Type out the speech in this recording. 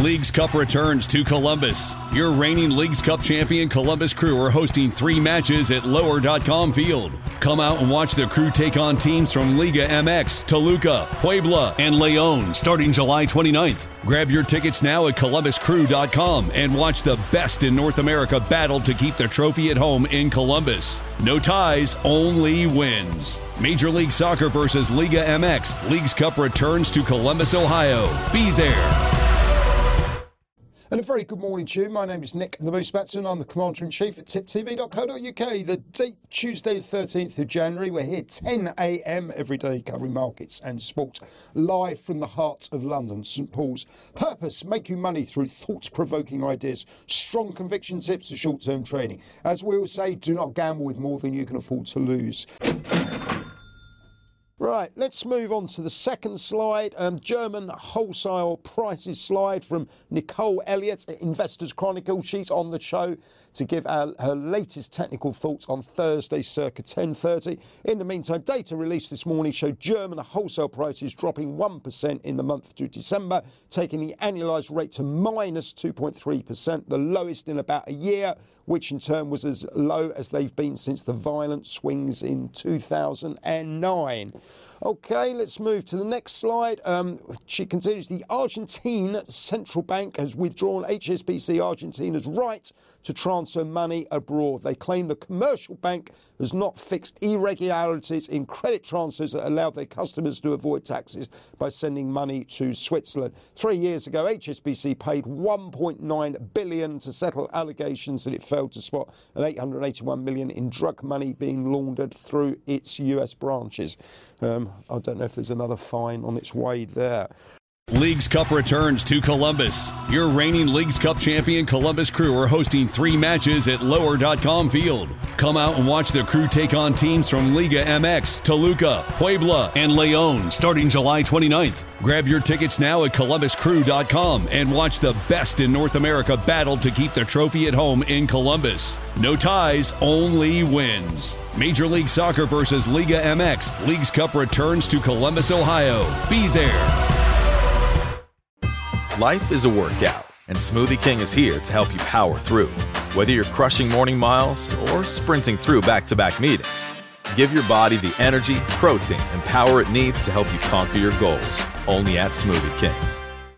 Leagues Cup returns to Columbus. Your reigning Leagues Cup champion Columbus Crew are hosting 3 matches at Lower.com Field. Come out and watch the Crew take on teams from Liga MX, Toluca, Puebla, and León starting July 29th. Grab your tickets now at ColumbusCrew.com and watch the best in North America battle to keep the trophy at home in Columbus. No ties, only wins. Major League Soccer versus Liga MX. Leagues Cup returns to Columbus, Ohio. Be there. And a very good morning to you. My name is Nick the Moose Batson. I'm the Commander-in-Chief at tiptv.co.uk. The date, Tuesday, the 13th of January. We're here 10 a.m. every day covering markets and sport. Live from the heart of London, St Paul's. Purpose, make you money through thought-provoking ideas, strong conviction tips to short-term trading. As we all say, do not gamble with more than you can afford to lose. Right, let's move on to the second slide. German wholesale prices slide from Nicole Elliott at Investors Chronicle. She's on the show to give her latest technical thoughts on Thursday, circa 10:30. In the meantime, data released this morning showed German wholesale prices dropping 1% in the month to December, taking the annualised rate to minus 2.3%, the lowest in about a year, which in turn was as low as they've been since the violent swings in 2009. OK, let's move to the next slide. She continues, the Argentine Central Bank has withdrawn HSBC Argentina's right to transfer money abroad. They claim the commercial bank has not fixed irregularities in credit transfers that allowed their customers to avoid taxes by sending money to Switzerland. 3 years ago, HSBC paid $1.9 billion to settle allegations that it failed to spot an $881 million in drug money being laundered through its US branches. I don't know if there's another fine on its way there. Leagues Cup returns to Columbus. Your reigning Leagues Cup champion Columbus Crew are hosting 3 matches at Lower.com Field. Come out and watch the Crew take on teams from Liga MX, Toluca, Puebla, and León starting July 29th. Grab your tickets now at ColumbusCrew.com and watch the best in North America battle to keep the trophy at home in Columbus. No ties, only wins. Major League Soccer versus Liga MX. Leagues Cup returns to Columbus, Ohio. Be there. Life is a workout, and Smoothie King is here to help you power through. Whether you're crushing morning miles or sprinting through back-to-back meetings, give your body the energy, protein, and power it needs to help you conquer your goals. Only at Smoothie King.